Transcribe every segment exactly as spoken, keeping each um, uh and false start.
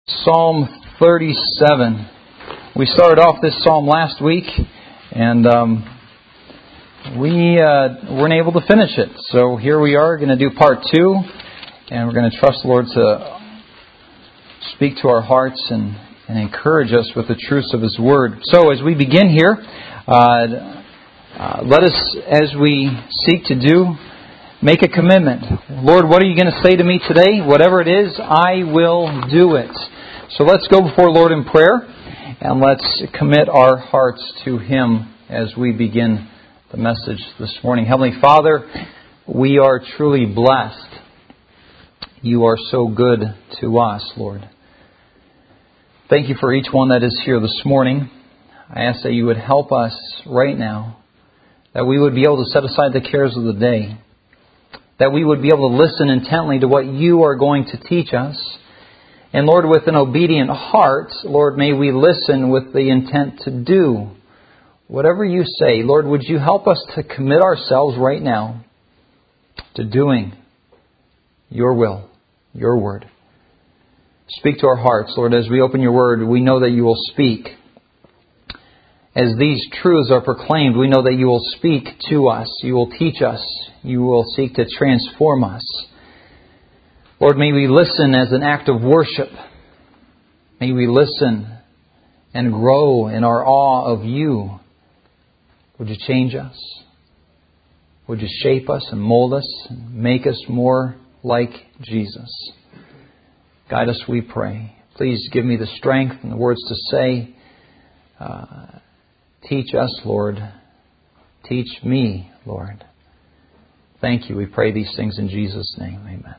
Psalm thirty-seven. We started off this psalm last week, and um, we uh, weren't able to finish it. So here we are, going to do part two, and we're going to trust the Lord to speak to our hearts and, and encourage us with the truths of His Word. So as we begin here, uh, uh, let us, as we seek to do, make a commitment. Lord, what are you going to say to me today? Whatever it is, I will do it. So let's go before Lord in prayer, and let's commit our hearts to Him as we begin the message this morning. Heavenly Father, we are truly blessed. You are so good to us, Lord. Thank you for each one that is here this morning. I ask that you would help us right now, that we would be able to set aside the cares of the day, that we would be able to listen intently to what you are going to teach us. And Lord, with an obedient heart, Lord, may we listen with the intent to do whatever you say. Lord, would you help us to commit ourselves right now to doing your will, your word. Speak to our hearts, Lord, as we open your word. We know that you will speak. As these truths are proclaimed, we know that you will speak to us. You will teach us. You will seek to transform us. Lord, may we listen as an act of worship. May we listen and grow in our awe of you. Would you change us? Would you shape us and mold us and make us more like Jesus? Guide us, we pray. Please give me the strength and the words to say. Uh, teach us, Lord. Teach me, Lord. Thank you. We pray these things in Jesus' name. Amen.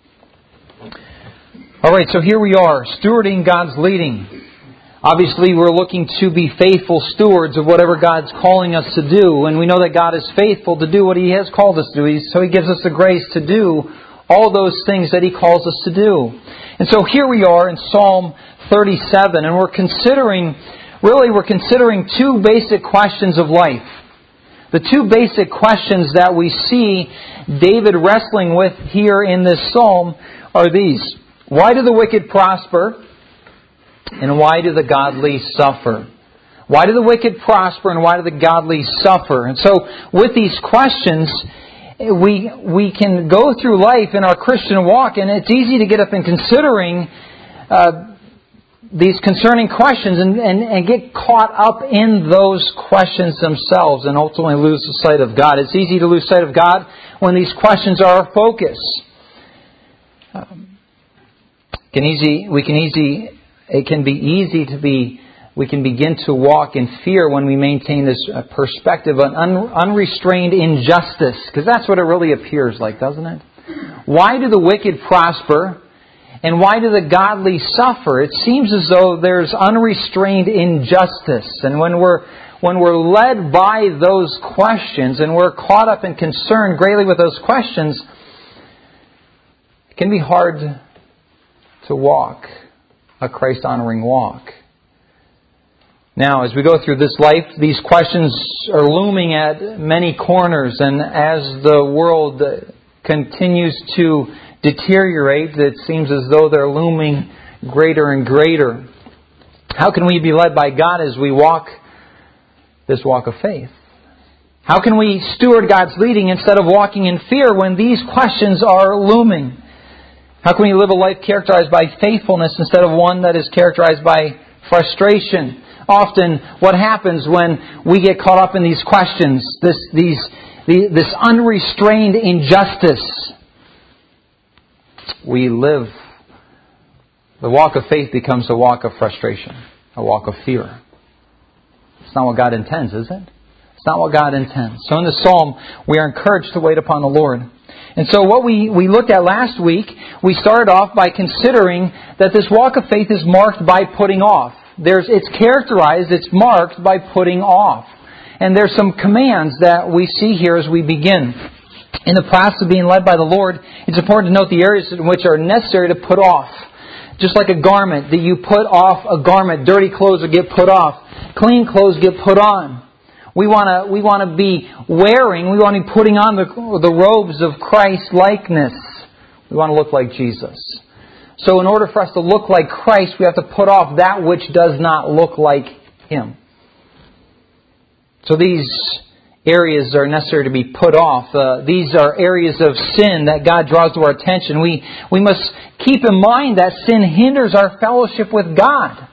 All right, so here we are, stewarding God's leading. Obviously, we're looking to be faithful stewards of whatever God's calling us to do. And we know that God is faithful to do what He has called us to do. So He gives us the grace to do all those things that He calls us to do. And so here we are in Psalm thirty-seven. And we're considering, really we're considering two basic questions of life. The two basic questions that we see David wrestling with here in this psalm are these. Why do the wicked prosper? And why do the godly suffer? Why do the wicked prosper and why do the godly suffer? And so with these questions, we we can go through life in our Christian walk, and it's easy to get up and considering uh, these concerning questions and, and, and get caught up in those questions themselves and ultimately lose the sight of God. It's easy to lose sight of God when these questions are our focus. Um, can easy, we can easy, it can be easy to be, we can begin to walk in fear when we maintain this perspective of un, unrestrained injustice, because that's what it really appears like, doesn't it? Why do the wicked prosper? And why do the godly suffer? It seems as though there's unrestrained injustice. And when we're when we're led by those questions and we're caught up and concerned greatly with those questions, it can be hard to walk a Christ-honoring walk. Now, as we go through this life, these questions are looming at many corners, and as the world continues to deteriorate, it seems as though they're looming greater and greater. How can we be led by God as we walk this walk of faith? How can we steward God's leading instead of walking in fear when these questions are looming? How can we live a life characterized by faithfulness instead of one that is characterized by frustration? Often what happens when we get caught up in these questions, this, these, the, this unrestrained injustice, we live, the walk of faith becomes a walk of frustration, a walk of fear. It's not what God intends, is it? It's not what God intends. So in the psalm, we are encouraged to wait upon the Lord. And so what we, we looked at last week, we started off by considering that this walk of faith is marked by putting off. There's, it's characterized, it's marked by putting off. And there's some commands that we see here as we begin. In the process of being led by the Lord, it's important to note the areas in which are necessary to put off. Just like a garment, that you put off a garment. Dirty clothes will get put off. Clean clothes get put on. We want to we want to be wearing, we want to be putting on the, the robes of Christ likeness. We want to look like Jesus. So in order for us to look like Christ, we have to put off that which does not look like Him. So these areas are necessary to be put off. Uh, these are areas of sin that God draws to our attention. We, we must keep in mind that sin hinders our fellowship with God,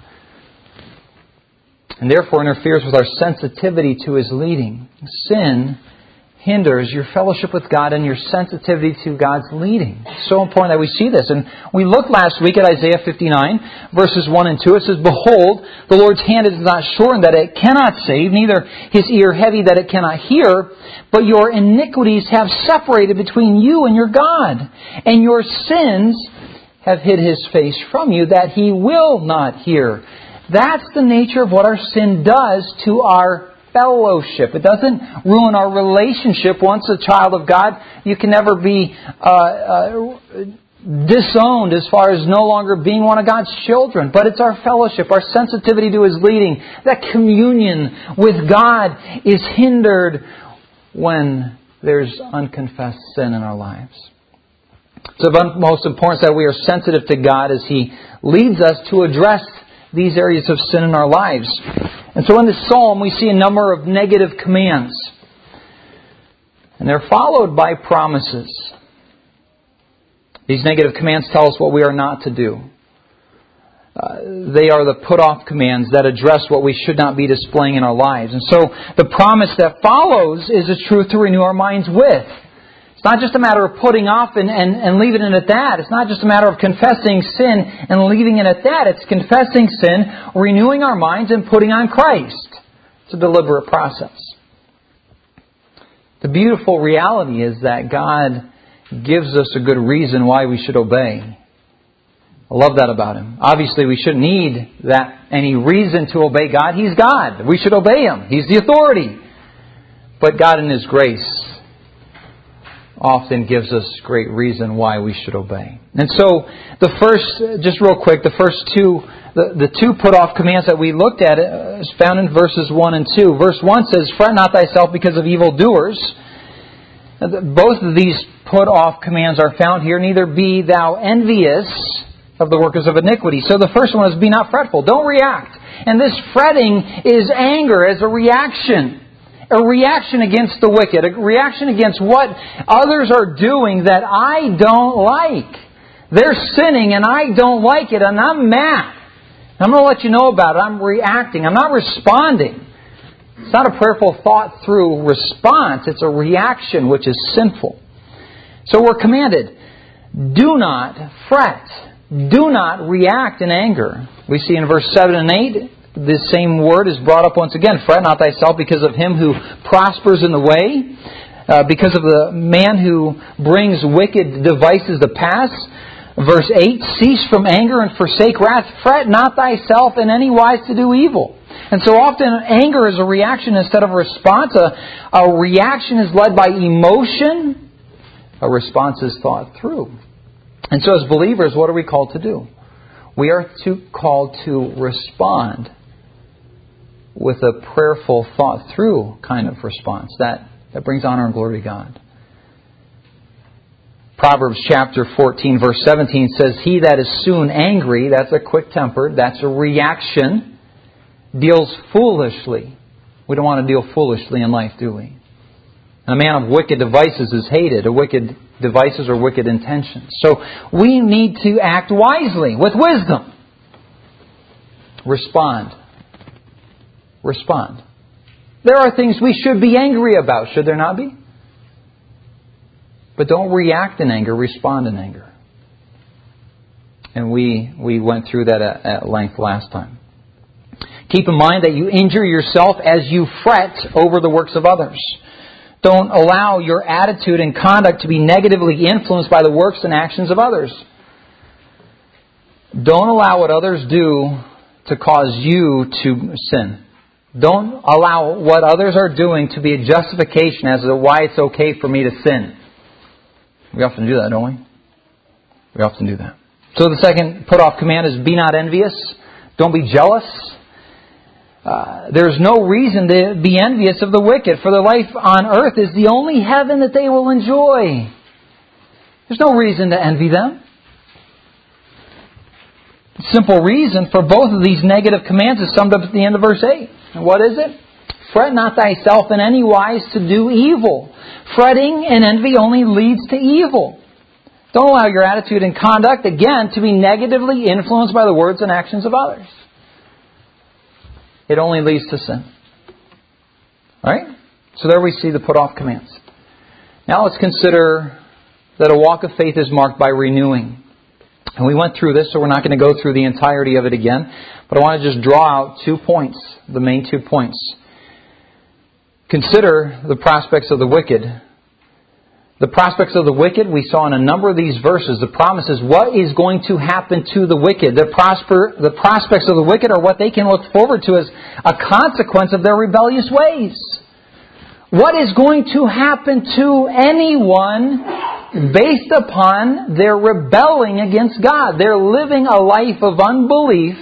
and therefore interferes with our sensitivity to His leading. Sin hinders your fellowship with God and your sensitivity to God's leading. It's so important that we see this. And we looked last week at Isaiah fifty-nine, verses one and two. It says, "Behold, the Lord's hand is not shortened that it cannot save, neither His ear heavy that it cannot hear. But your iniquities have separated between you and your God, and your sins have hid His face from you, that He will not hear." That's the nature of what our sin does to our fellowship. It doesn't ruin our relationship. Once a child of God, you can never be uh, uh, disowned as far as no longer being one of God's children. But it's our fellowship, our sensitivity to His leading. That communion with God is hindered when there's unconfessed sin in our lives. So the most important is that we are sensitive to God as He leads us to address these areas of sin in our lives. And so in this psalm we see a number of negative commands. And they're followed by promises. These negative commands tell us what we are not to do. Uh, they are the put-off commands that address what we should not be displaying in our lives. And so the promise that follows is a truth to renew our minds with. It's not just a matter of putting off and, and, and leaving it at that. It's not just a matter of confessing sin and leaving it at that. It's confessing sin, renewing our minds, and putting on Christ. It's a deliberate process. The beautiful reality is that God gives us a good reason why we should obey. I love that about Him. Obviously, we shouldn't need that any reason to obey God. He's God. We should obey Him. He's the authority. But God in His grace often gives us great reason why we should obey. And so, the first, just real quick, the first two, the, the two put-off commands that we looked at is found in verses one and two. Verse one says, "Fret not thyself because of evildoers." Both of these put-off commands are found here. "Neither be thou envious of the workers of iniquity." So the first one is, be not fretful. Don't react. And this fretting is anger as a reaction. A reaction against the wicked. A reaction against what others are doing that I don't like. They're sinning and I don't like it and I'm mad. I'm going to let you know about it. I'm reacting. I'm not responding. It's not a prayerful thought through response. It's a reaction which is sinful. So we're commanded, do not fret. Do not react in anger. We see in verse seven and eight, this same word is brought up once again. "Fret not thyself because of him who prospers in the way, uh, because of the man who brings wicked devices to pass." Verse eight, "Cease from anger and forsake wrath. Fret not thyself in any wise to do evil." And so often anger is a reaction instead of a response. A, a reaction is led by emotion. A response is thought through. And so as believers, what are we called to do? We are to, called to respond with a prayerful, thought-through kind of response. That, that brings honor and glory to God. Proverbs chapter fourteen, verse seventeen says, "He that is soon angry," that's a quick-tempered, that's a reaction, "deals foolishly." We don't want to deal foolishly in life, do we? And a man of wicked devices is hated. A wicked devices or wicked intentions. So we need to act wisely, with wisdom. Respond. Respond. There are things we should be angry about, should there not be? But don't react in anger, respond in anger. And we we went through that at, at length last time. Keep in mind that you injure yourself as you fret over the works of others. Don't allow your attitude and conduct to be negatively influenced by the works and actions of others. Don't allow what others do to cause you to sin. Don't allow what others are doing to be a justification as to why it's okay for me to sin. We often do that, don't we? We often do that. So the second put-off command is, be not envious. Don't be jealous. Uh, there's no reason to be envious of the wicked, for their life on earth is the only heaven that they will enjoy. There's no reason to envy them. simple reason for both of these negative commands is summed up at the end of verse eight. And what is it? Fret not thyself in any wise to do evil. Fretting and envy only leads to evil. Don't allow your attitude and conduct, again, to be negatively influenced by the words and actions of others. It only leads to sin. Alright? So there we see the put off commands. Now let's consider that a walk of faith is marked by renewing. And we went through this, so we're not going to go through the entirety of it again. But I want to just draw out two points, the main two points. Consider the prospects of the wicked. The prospects of the wicked, we saw in a number of these verses, the promises, what is going to happen to the wicked. The, prosper, the prospects of the wicked are what they can look forward to as a consequence of their rebellious ways. What is going to happen to anyone based upon their rebelling against God? They're living a life of unbelief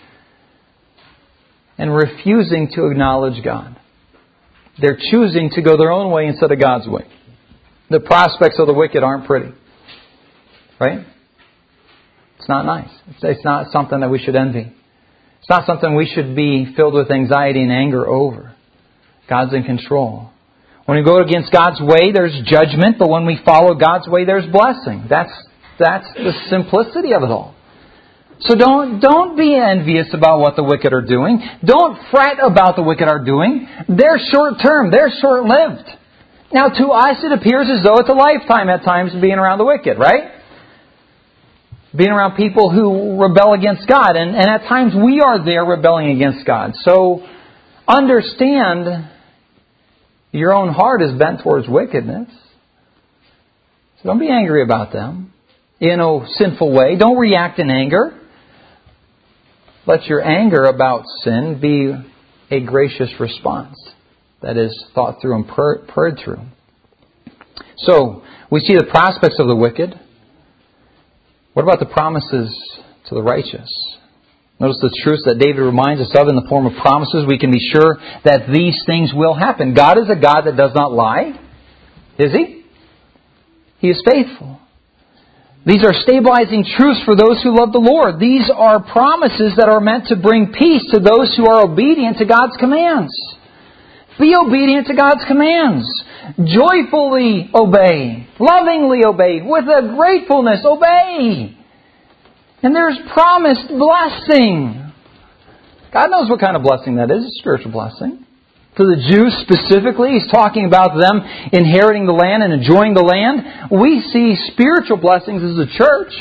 and refusing to acknowledge God. They're choosing to go their own way instead of God's way. The prospects of the wicked aren't pretty. Right? It's not nice. It's not something that we should envy. It's not something we should be filled with anxiety and anger over. God's in control. When we go against God's way, there's judgment, but when we follow God's way, there's blessing. That's that's the simplicity of it all. So don't don't be envious about what the wicked are doing. Don't fret about the wicked are doing. They're short-term. They're short-lived. Now, to us, it appears as though it's a lifetime at times being around the wicked, right? Being around people who rebel against God. And, and at times we are there rebelling against God. So understand your own heart is bent towards wickedness. So don't be angry about them in a sinful way. Don't react in anger. Let your anger about sin be a gracious response that is thought through and prayed through. So, we see the prospects of the wicked. What about the promises to the righteous? Notice the truths that David reminds us of in the form of promises. We can be sure that these things will happen. God is a God that does not lie. Is He? He is faithful. These are stabilizing truths for those who love the Lord. These are promises that are meant to bring peace to those who are obedient to God's commands. Be obedient to God's commands. Joyfully obey. Lovingly obey. With a gratefulness, obey. And there's promised blessing. God knows what kind of blessing that is. A spiritual blessing. To the Jews specifically, He's talking about them inheriting the land and enjoying the land. We see spiritual blessings as a church.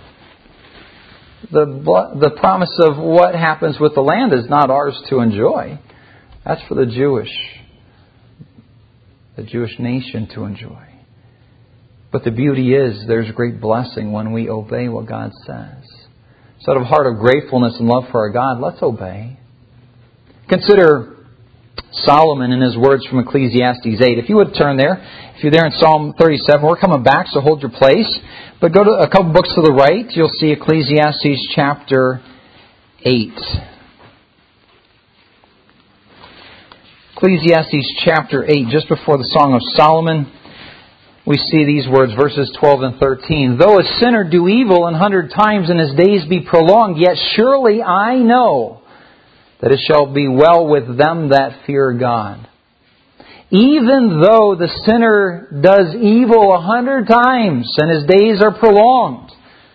The, the promise of what happens with the land is not ours to enjoy. That's for the Jewish, the Jewish nation to enjoy. But the beauty is there's great blessing when we obey what God says. So out of a heart of gratefulness and love for our God, let's obey. Consider Solomon in his words from Ecclesiastes eight. If you would turn there, if you're there in Psalm thirty-seven, we're coming back, so hold your place. But go to a couple books to the right, you'll see Ecclesiastes chapter eight. Ecclesiastes chapter eight, just before the Song of Solomon, we see these words, verses twelve and thirteen. Though a sinner do evil an hundred times and his days be prolonged, yet surely I know that it shall be well with them that fear God. Even though the sinner does evil a hundred times and his days are prolonged,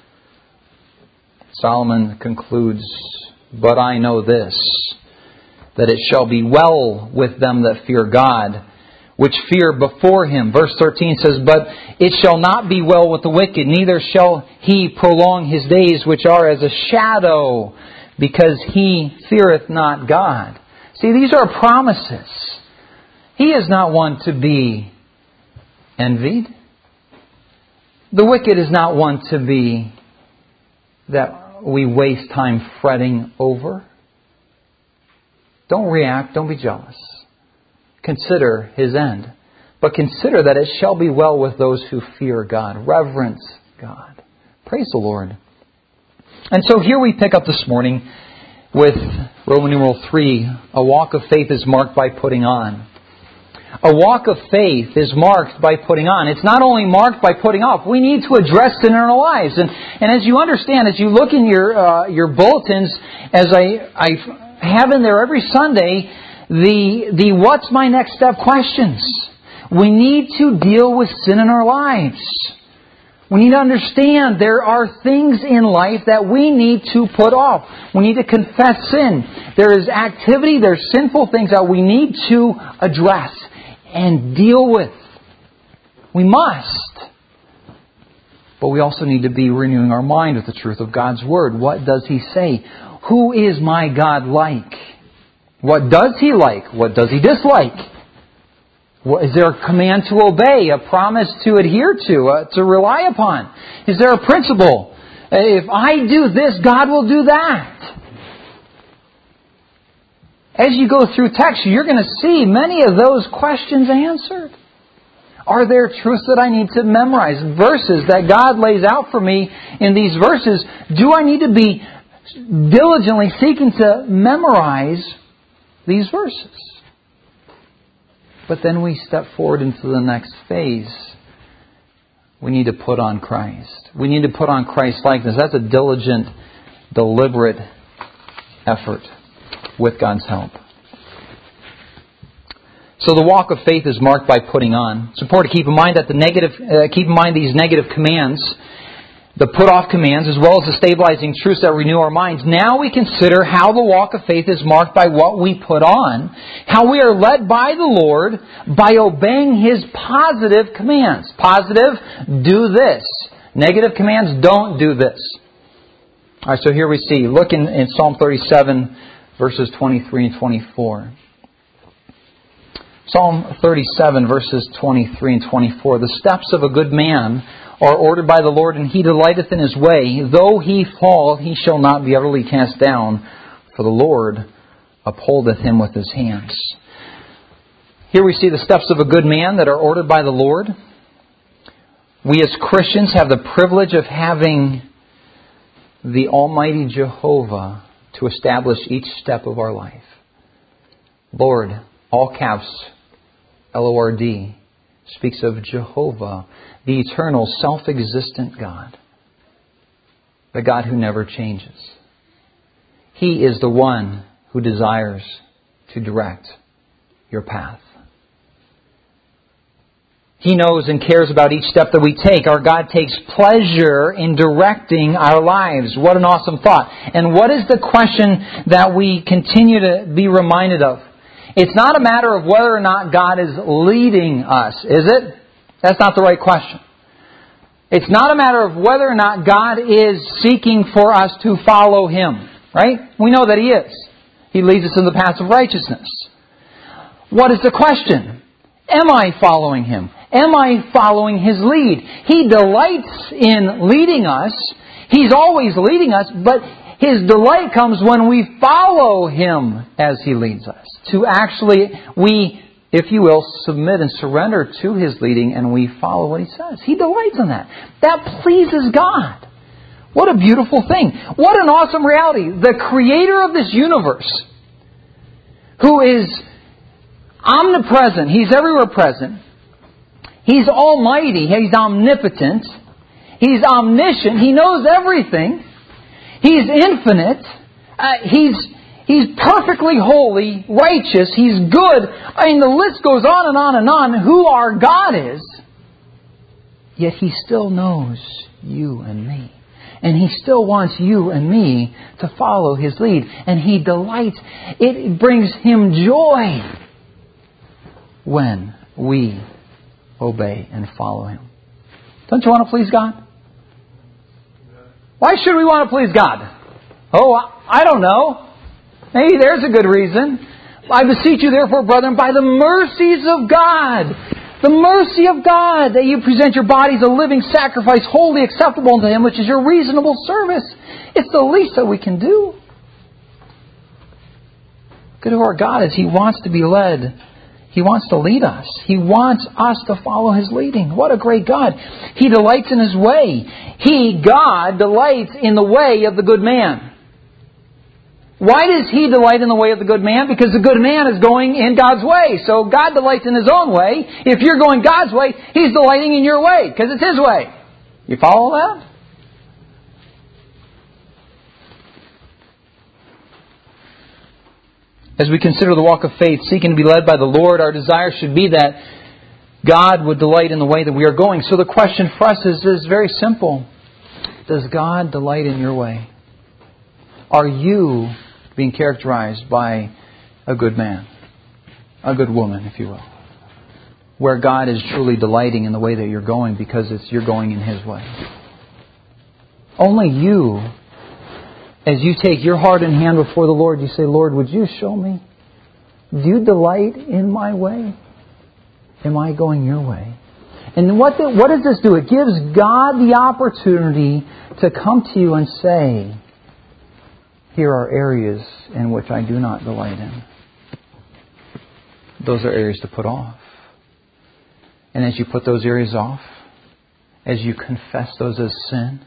Solomon concludes, but I know this, that it shall be well with them that fear God, which fear before Him. Verse thirteen says, but it shall not be well with the wicked, neither shall he prolong his days, which are as a shadow, because he feareth not God. See, these are promises. He is not one to be envied. The wicked is not one to be that we waste time fretting over. Don't react. Don't be jealous. Consider His end. But consider that it shall be well with those who fear God. Reverence God. Praise the Lord. And so here we pick up this morning with Roman numeral three. A walk of faith is marked by putting on. A walk of faith is marked by putting on. It's not only marked by putting off. We need to address sin in our lives. And, and as you understand, as you look in your uh, your bulletins, as I, I have in there every Sunday, the the what's my next step questions. We need to deal with sin in our lives. We need to understand there are things in life that we need to put off. We need to confess sin. There is activity, there's sinful things that we need to address and deal with. We must. But we also need to be renewing our mind with the truth of God's Word. What does He say? Who is my God like? What does He like? What does He dislike? Is there a command to obey, a promise to adhere to, uh, to rely upon? Is there a principle? If I do this, God will do that. As you go through text, you're going to see many of those questions answered. Are there truths that I need to memorize? Verses that God lays out for me in these verses. Do I need to be diligently seeking to memorize these verses? But then we step forward into the next phase. We need to put on Christ. We need to put on Christ's likeness. That's a diligent, deliberate effort with God's help. So the walk of faith is marked by putting on. It's important to keep in mind that the negative, uh, keep in mind these negative commands, the put off commands, as well as the stabilizing truths that renew our minds. Now we consider how the walk of faith is marked by what we put on, how we are led by the Lord by obeying His positive commands. Positive, do this. Negative commands, don't do this. All right, so here we see. Look in, in Psalm thirty-seven, verses twenty-three and twenty-four. Psalm thirty-seven, verses twenty-three and twenty-four. The steps of a good man are ordered by the Lord, and he delighteth in his way. Though he fall, he shall not be utterly cast down, for the Lord upholdeth him with His hands. Here we see the steps of a good man that are ordered by the Lord. We as Christians have the privilege of having the Almighty Jehovah to establish each step of our life. Lord, all caps, L O R D, speaks of Jehovah, the eternal, self-existent God. The God who never changes. He is the one who desires to direct your path. He knows and cares about each step that we take. Our God takes pleasure in directing our lives. What an awesome thought. And what is the question that we continue to be reminded of? It's not a matter of whether or not God is leading us, is it? That's not the right question. It's not a matter of whether or not God is seeking for us to follow Him, right? We know that He is. He leads us in the paths of righteousness. What is the question? Am I following Him? Am I following His lead? He delights in leading us. He's always leading us, but His delight comes when we follow Him as He leads us. To actually, we, if you will, submit and surrender to His leading and we follow what He says. He delights in that. That pleases God. What a beautiful thing. What an awesome reality. The Creator of this universe, who is omnipresent, He's everywhere present. He's almighty. He's omnipotent. He's omniscient. He knows everything. He's infinite. Uh, he's He's perfectly holy, righteous. He's good. I mean, the list goes on and on and on who our God is. Yet He still knows you and me. And He still wants you and me to follow His lead. And He delights. It brings Him joy when we obey and follow Him. Don't you want to please God? Why should we want to please God? Oh, I don't know. Maybe there's a good reason. I beseech you, therefore, brethren, by the mercies of God, the mercy of God, that you present your bodies a living sacrifice, wholly acceptable unto Him, which is your reasonable service. It's the least that we can do. Good to our God is He wants to be led. He wants to lead us. He wants us to follow His leading. What a great God. He delights in His way. He, God, delights in the way of the good man. Why does He delight in the way of the good man? Because the good man is going in God's way. So God delights in His own way. If you're going God's way, He's delighting in your way, because it's His way. You follow that? As we consider the walk of faith, seeking to be led by the Lord, our desire should be that God would delight in the way that we are going. So the question for us is, is very simple. Does God delight in your way? Are you being characterized by a good man? A good woman, if you will. Where God is truly delighting in the way that you're going because it's you're going in His way. Only you, as you take your heart in hand before the Lord, you say, Lord, would you show me? Do you delight in my way? Am I going your way? And what, the, what does this do? It gives God the opportunity to come to you and say, here are areas in which I do not delight in. Those are areas to put off. And as you put those areas off, as you confess those as sin,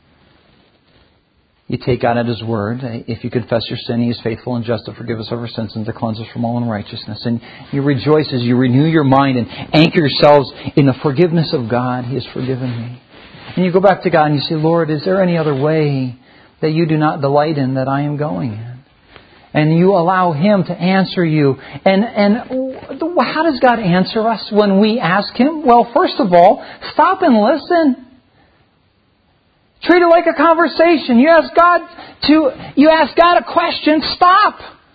you take God at His word. If you confess your sin, He is faithful and just to forgive us of our sins and to cleanse us from all unrighteousness. And you rejoice as you renew your mind and anchor yourselves in the forgiveness of God. He has forgiven me. And you go back to God and you say, Lord, is there any other way that you do not delight in that I am going in? And you allow Him to answer you. And, and how does God answer us when we ask Him? Well, first of all, stop and listen. Treat it like a conversation. You ask God to, you ask God a question, stop.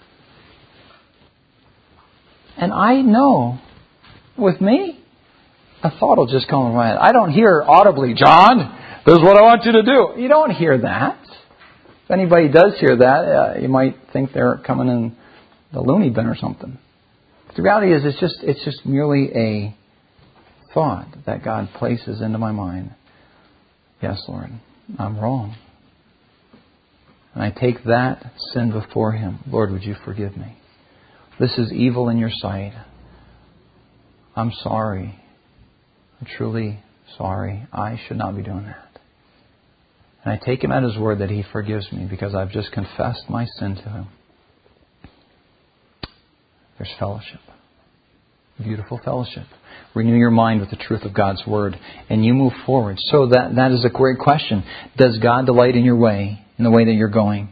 And I know, with me, a thought will just come in my head. I don't hear audibly, John, this is what I want you to do. You don't hear that. If anybody does hear that, uh, you might think they're coming in the loony bin or something. But the reality is, it's just it's just merely a thought that God places into my mind. Yes, Lord, I'm wrong. And I take that sin before Him. Lord, would you forgive me? This is evil in your sight. I'm sorry. I'm truly sorry. I should not be doing that. And I take Him at His word that He forgives me because I've just confessed my sin to Him. There's fellowship. Beautiful fellowship. Renew your mind with the truth of God's word and you move forward. So that, that is a great question. Does God delight in your way, in the way that you're going?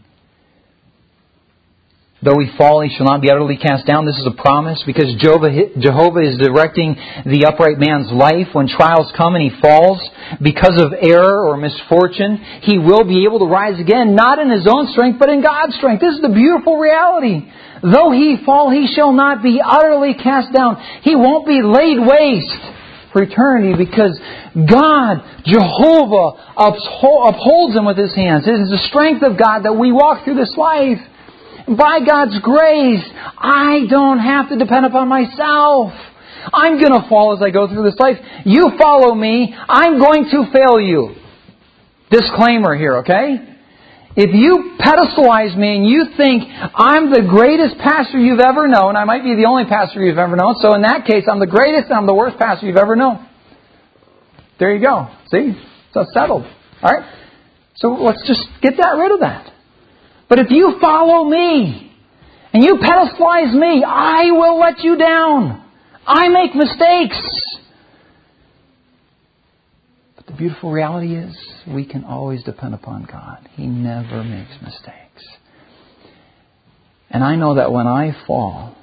Though he fall, he shall not be utterly cast down. This is a promise because Jehovah, Jehovah is directing the upright man's life. When trials come and he falls because of error or misfortune, he will be able to rise again, not in his own strength, but in God's strength. This is the beautiful reality. Though he fall, he shall not be utterly cast down. He won't be laid waste for eternity because God, Jehovah, upholds him with His hands. It is the strength of God that we walk through this life. By God's grace, I don't have to depend upon myself. I'm going to fall as I go through this life. You follow me, I'm going to fail you. Disclaimer here, okay? If you pedestalize me and you think I'm the greatest pastor you've ever known, I might be the only pastor you've ever known, so in that case, I'm the greatest and I'm the worst pastor you've ever known. There you go. See? So it's settled. All right? So let's just get that rid of that. But if you follow me and you pedestalize me, I will let you down. I make mistakes. But the beautiful reality is we can always depend upon God. He never makes mistakes. And I know that when I fall,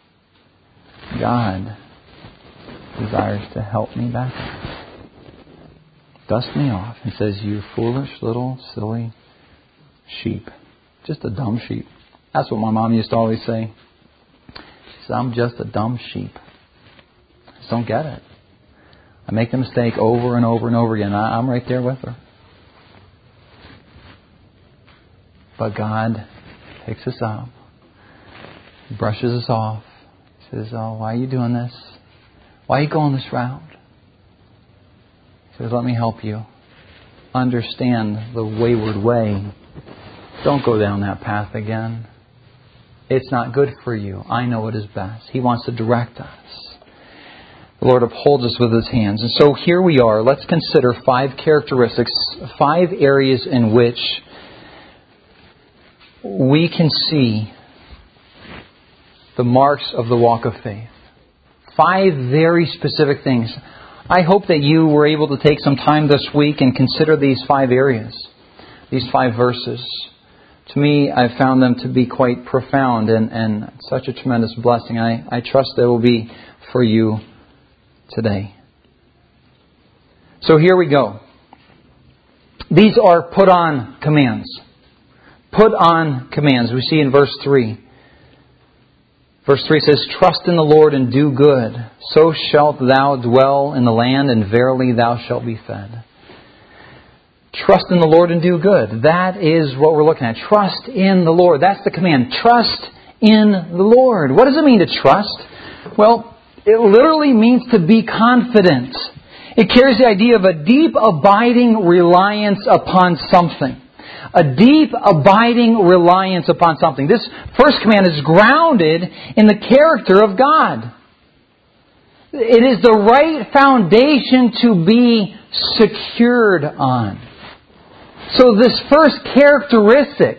God desires to help me back up. Dust me off and says, you foolish little silly sheep. Just a dumb sheep. That's what my mom used to always say. She said, I'm just a dumb sheep. I just don't get it. I make the mistake over and over and over again. I'm right there with her. But God picks us up. He brushes us off. He says, oh, why are you doing this? Why are you going this route? He says, let me help you understand the wayward way. Don't go down that path again. It's not good for you. I know what is best. He wants to direct us. The Lord upholds us with His hands. And so here we are. Let's consider five characteristics, five areas in which we can see the marks of the walk of faith. Five very specific things. I hope that you were able to take some time this week and consider these five areas, these five verses. To me, I've found them to be quite profound and, and such a tremendous blessing. I, I trust they will be for you today. So here we go. These are put on commands. Put on commands. We see in verse three. Verse three says, "Trust in the Lord and do good. So shalt thou dwell in the land, and verily thou shalt be fed." Trust in the Lord and do good. That is what we're looking at. Trust in the Lord. That's the command. Trust in the Lord. What does it mean to trust? Well, it literally means to be confident. It carries the idea of a deep, abiding reliance upon something. A deep, abiding reliance upon something. This first command is grounded in the character of God. It is the right foundation to be secured on. So this first characteristic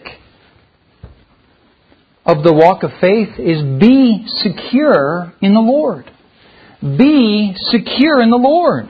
of the walk of faith is be secure in the Lord. Be secure in the Lord.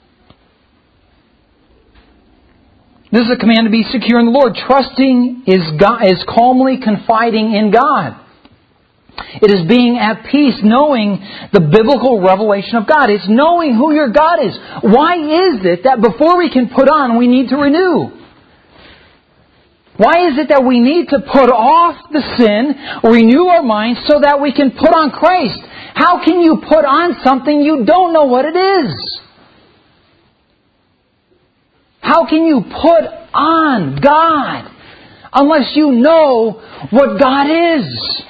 This is a command to be secure in the Lord. Trusting is God, is calmly confiding in God. It is being at peace, knowing the biblical revelation of God. It's knowing who your God is. Why is it that before we can put on, we need to renew? Why is it that we need to put off the sin, renew our minds so that we can put on Christ? How can you put on something you don't know what it is? How can you put on God unless you know what God is?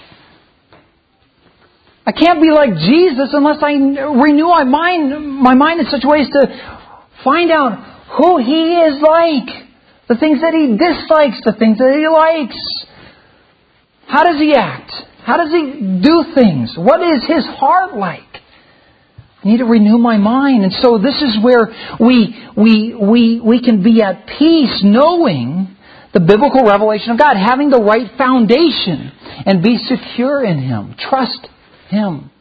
I can't be like Jesus unless I renew my mind, my mind in such ways to find out who He is like. The things that He dislikes, the things that He likes. How does He act? How does He do things? What is His heart like? I need to renew my mind. And so this is where we, we, we, we can be at peace knowing the biblical revelation of God, having the right foundation and be secure in Him. Trust Him.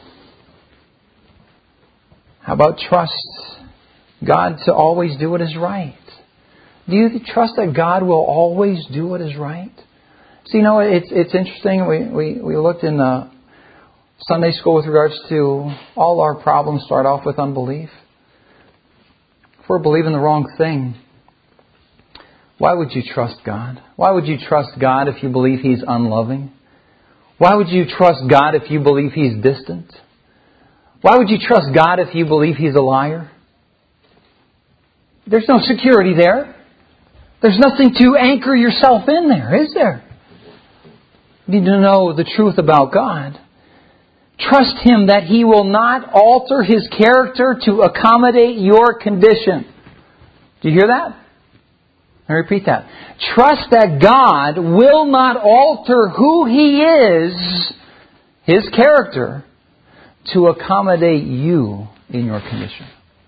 How about trust God to always do what is right? Do you trust that God will always do what is right? So, you know, it's it's interesting. We, we, we looked in the Sunday school with regards to all our problems start off with unbelief. If we're believing the wrong thing, why would you trust God? Why would you trust God if you believe He's unloving? Why would you trust God if you believe He's distant? Why would you trust God if you believe He's a liar? There's no security there. There's nothing to anchor yourself in there, is there? You need to know the truth about God. Trust Him that He will not alter His character to accommodate your condition. Do you hear that? I repeat that. Trust that God will not alter who He is, His character, to accommodate you in your condition.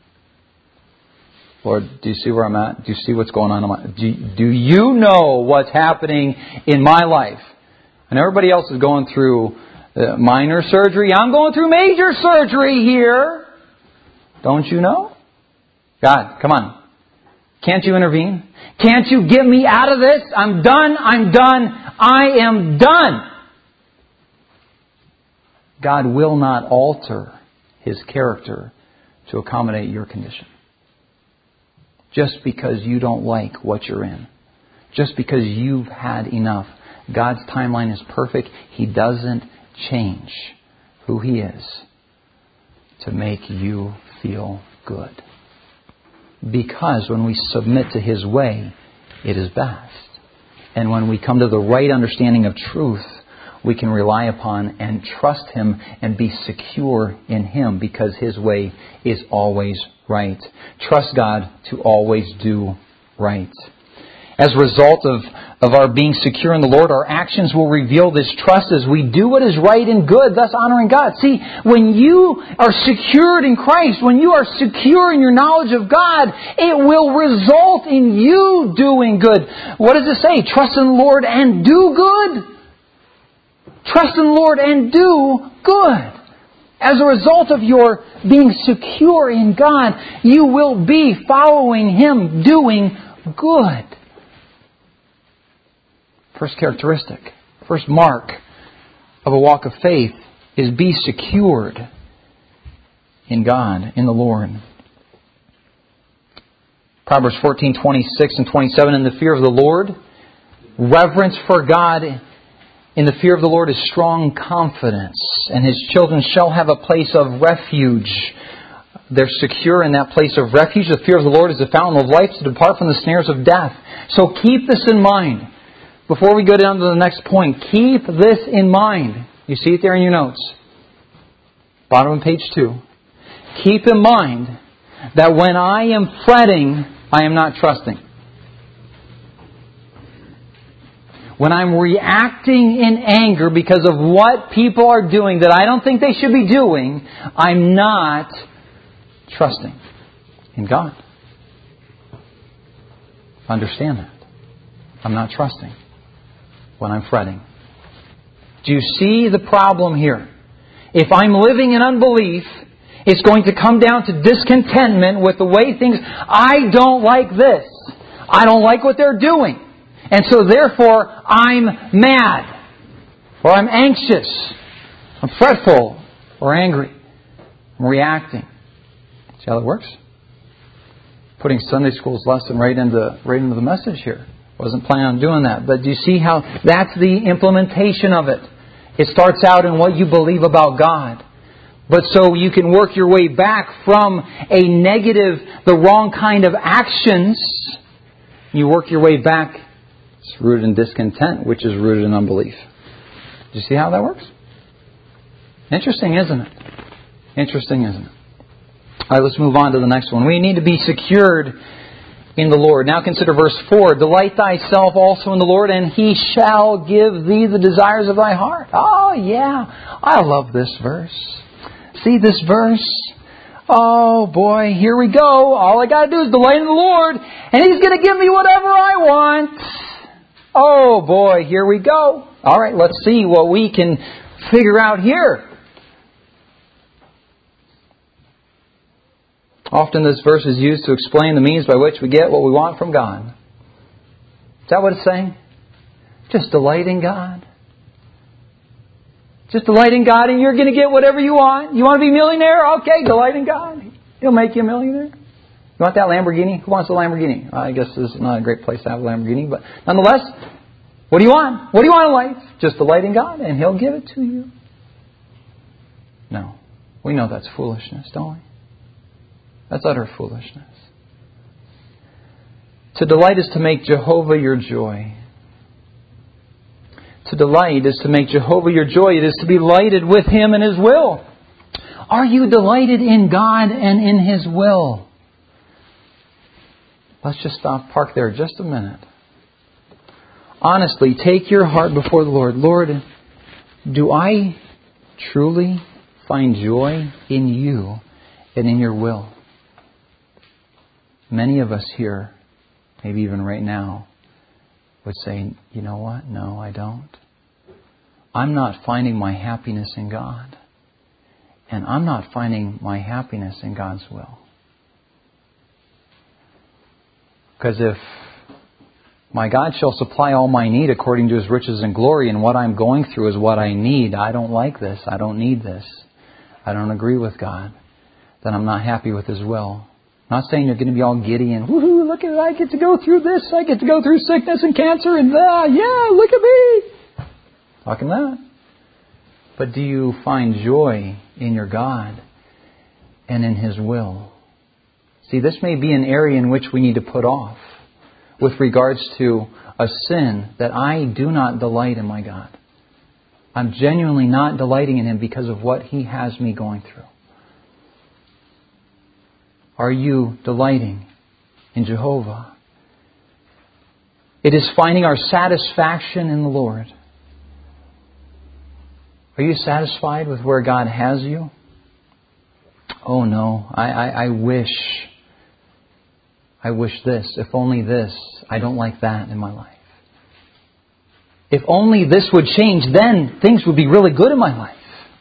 Lord, do you see where I'm at? Do you see what's going on in my... Do, do you know what's happening in my life? And everybody else is going through uh, minor surgery. I'm going through major surgery here. Don't you know? God, come on. Can't you intervene? Can't you get me out of this? I'm done. I'm done. I am done. God will not alter His character to accommodate your condition. Just because you don't like what you're in. Just because you've had enough. God's timeline is perfect. He doesn't change who He is to make you feel good. Because when we submit to His way, it is best. And when we come to the right understanding of truth, we can rely upon and trust Him and be secure in Him because His way is always right. Trust God to always do right. As a result of, of our being secure in the Lord, our actions will reveal this trust as we do what is right and good, thus honoring God. See, when you are secured in Christ, when you are secure in your knowledge of God, it will result in you doing good. What does it say? Trust in the Lord and do good. Trust in the Lord and do good. As a result of your being secure in God, you will be following Him, doing good. First characteristic, first mark of a walk of faith is be secured in God, in the Lord. Proverbs fourteen, twenty-six and twenty-seven, in the fear of the Lord, reverence for God in the fear of the Lord is strong confidence, and His children shall have a place of refuge. They're secure in that place of refuge. The fear of the Lord is the fountain of life to depart from the snares of death. So keep this in mind. Before we go down to the next point, keep this in mind. You see it there in your notes. Bottom of page two. Keep in mind that when I am fretting, I am not trusting. When I'm reacting in anger because of what people are doing that I don't think they should be doing, I'm not trusting in God. Understand that. I'm not trusting when I'm fretting. Do you see the problem here? If I'm living in unbelief, it's going to come down to discontentment with the way things... I don't like this. I don't like what they're doing. And so therefore, I'm mad. Or I'm anxious. I'm fretful. Or angry. I'm reacting. See how that works? Putting Sunday school's lesson right into, right into the message here. Wasn't planning on doing that. But do you see how that's the implementation of it? It starts out in what you believe about God. But so you can work your way back from a negative, the wrong kind of actions. You work your way back. It's rooted in discontent, which is rooted in unbelief. Do you see how that works? Interesting, isn't it? Interesting, isn't it? All right, let's move on to the next one. We need to be secured in the Lord. Now consider verse four. Delight thyself also in the Lord, and He shall give thee the desires of thy heart. Oh, yeah. I love this verse. See this verse? Oh, boy. Here we go. All I got to do is delight in the Lord, and He's going to give me whatever I want. Oh, boy. Here we go. All right, let's see what we can figure out here. Often this verse is used to explain the means by which we get what we want from God. Is that what it's saying? Just delight in God. Just delight in God and you're going to get whatever you want. You want to be a millionaire? Okay, delight in God. He'll make you a millionaire. You want that Lamborghini? Who wants a Lamborghini? I guess this is not a great place to have a Lamborghini, but nonetheless, what do you want? What do you want in life? Just delight in God and He'll give it to you. No. We know that's foolishness, don't we? That's utter foolishness. To delight is to make Jehovah your joy. To delight is to make Jehovah your joy. It is to be delighted with Him and His will. Are you delighted in God and in His will? Let's just stop, park there just a minute. Honestly, take your heart before the Lord. Lord, do I truly find joy in You and in Your will? Many of us here, maybe even right now, would say, you know what? No, I don't. I'm not finding my happiness in God. And I'm not finding my happiness in God's will. Because if my God shall supply all my need according to His riches and glory, and what I'm going through is what I need, I don't like this, I don't need this, I don't agree with God, then I'm not happy with His will. I'm not saying you're going to be all giddy and, woohoo, look at it, I get to go through this, I get to go through sickness and cancer, and uh, yeah, look at me. Talking that. But do you find joy in your God and in His will? See, this may be an area in which we need to put off with regards to a sin that I do not delight in my God. I'm genuinely not delighting in Him because of what He has me going through. Are you delighting in Jehovah? It is finding our satisfaction in the Lord. Are you satisfied with where God has you? Oh no, I, I, I wish, I wish this, if only this. I don't like that in my life. If only this would change, then things would be really good in my life.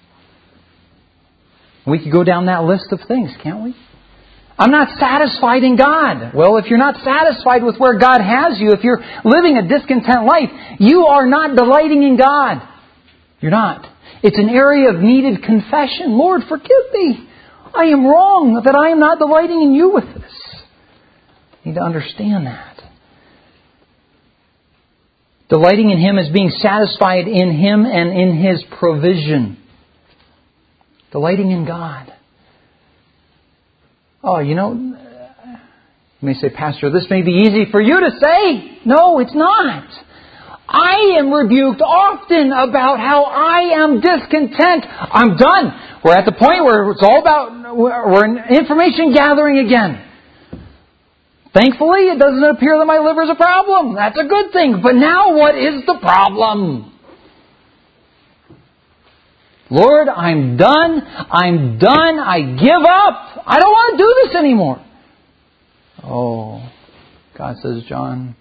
We could go down that list of things, can't we? I'm not satisfied in God. Well, if you're not satisfied with where God has you, if you're living a discontent life, you are not delighting in God. You're not. It's an area of needed confession. Lord, forgive me. I am wrong that I am not delighting in you with this. You need to understand that. Delighting in Him is being satisfied in Him and in His provision. Delighting in God. Oh, you know, you may say, Pastor, this may be easy for you to say. No, it's not. I am rebuked often about how I am discontent. I'm done. We're at the point where it's all about, we're in information gathering again. Thankfully, it doesn't appear that my liver is a problem. That's a good thing. But now what is the problem? Lord, I'm done. I'm done. I give up. I don't want to do this anymore. Oh, God says, John,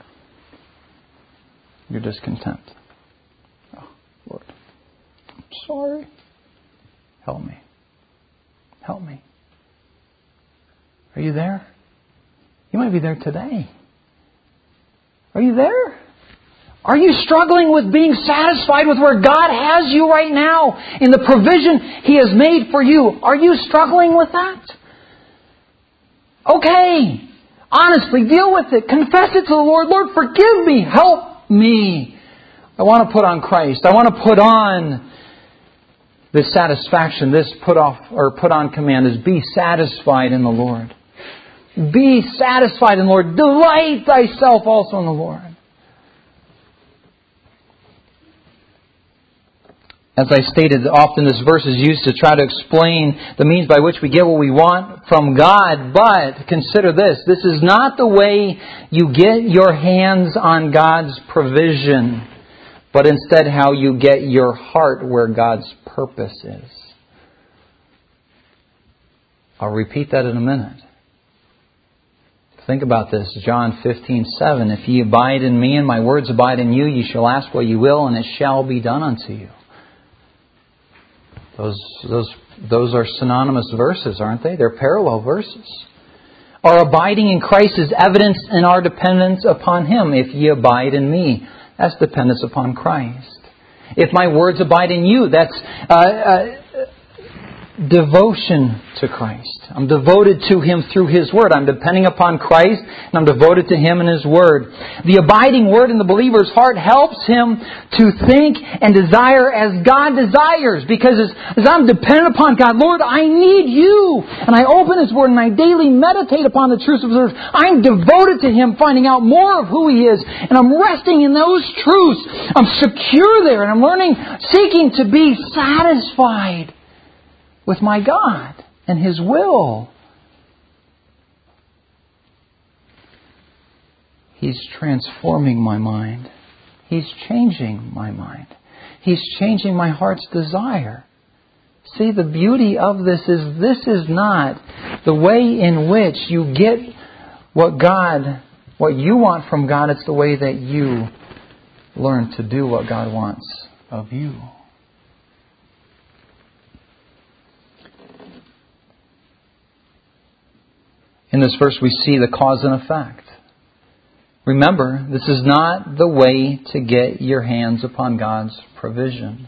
you're discontent. Oh, Lord, I'm sorry. Help me. Help me. Are you there? You might be there today. Are you there? Are you struggling with being satisfied with where God has you right now in the provision He has made for you? Are you struggling with that? Okay. Honestly, deal with it. Confess it to the Lord. Lord, forgive me. Help me. I want to put on Christ. I want to put on this satisfaction. This put off or put on command is be satisfied in the Lord. Be satisfied in the Lord. Delight thyself also in the Lord. As I stated, often this verse is used to try to explain the means by which we get what we want from God. But consider this. This is not the way you get your hands on God's provision, but instead how you get your heart where God's purpose is. I'll repeat that in a minute. Think about this. John fifteen seven. If ye abide in me and my words abide in you, ye shall ask what you will, and it shall be done unto you. Those, those, those are synonymous verses, aren't they? They're parallel verses. Our abiding in Christ is evidence in our dependence upon Him. If ye abide in me, that's dependence upon Christ. If my words abide in you, that's uh, uh, devotion to Christ. I'm devoted to Him through His Word. I'm depending upon Christ, and I'm devoted to Him and His Word. The abiding Word in the believer's heart helps him to think and desire as God desires. Because as, as I'm dependent upon God, Lord, I need You. And I open His Word and I daily meditate upon the truths of His Word. I'm devoted to Him, finding out more of who He is. And I'm resting in those truths. I'm secure there, and I'm learning, seeking to be satisfied with my God and His will. He's transforming my mind. He's changing my mind. He's changing my heart's desire. See, the beauty of this is this is not the way in which you get what God, what you want from God. It's the way that you learn to do what God wants of you. In this verse we see the cause and effect. Remember, this is not the way to get your hands upon God's provision,